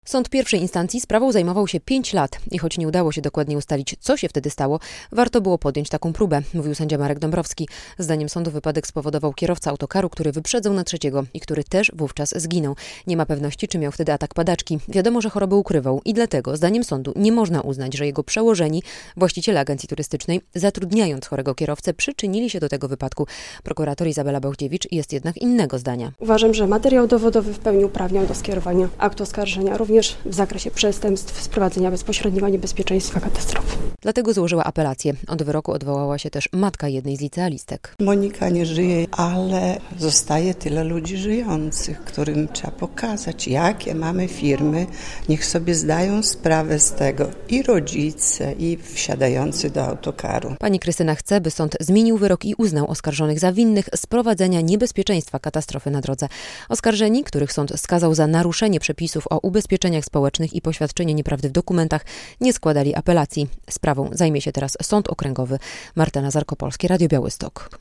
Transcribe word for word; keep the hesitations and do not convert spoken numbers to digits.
Sąd pierwszej instancji sprawą zajmował się pięć lat i choć nie udało się dokładnie ustalić, co się wtedy stało, warto było podjąć taką próbę, mówił sędzia Marek Dąbrowski. Zdaniem sądu wypadek spowodował kierowca autokaru, który wyprzedzał na trzeciego i który też wówczas zginął. Nie ma pewności, czy miał wtedy atak padaczki. Wiadomo, że chorobę ukrywał i dlatego, zdaniem sądu, nie można uznać, że jego przełożeni, właściciele agencji turystycznej, zatrudniając chorego kierowcę, przyczynili się do tego wypadku. Prokurator Izabela Bałchdziewicz jest jednak innego zdania. Uważam, że materiał dowodowy w pełni uprawniał do skierowania aktu oskarżenia, również w zakresie przestępstw sprowadzenia bezpośredniego niebezpieczeństwa katastrofy. Dlatego złożyła apelację. Od wyroku odwołała się też matka jednej z licealistek. Monika nie żyje, ale zostaje tyle ludzi żyjących, którym trzeba pokazać, jakie mamy firmy. Niech sobie zdają sprawę z tego i rodzice, i wsiadający do autokaru. Pani Krystyna chce, by sąd zmienił wyrok i uznał oskarżonych za winnych sprowadzenia niebezpieczeństwa katastrofy na drodze. Oskarżeni, których sąd skazał za naruszenie przepisów o ubezpieczeniach społecznych i poświadczenie nieprawdy w dokumentach, nie składali apelacji. Sprawą zajmie się teraz Sąd Okręgowy. Marta Nazarko, Polskie Radio Białystok.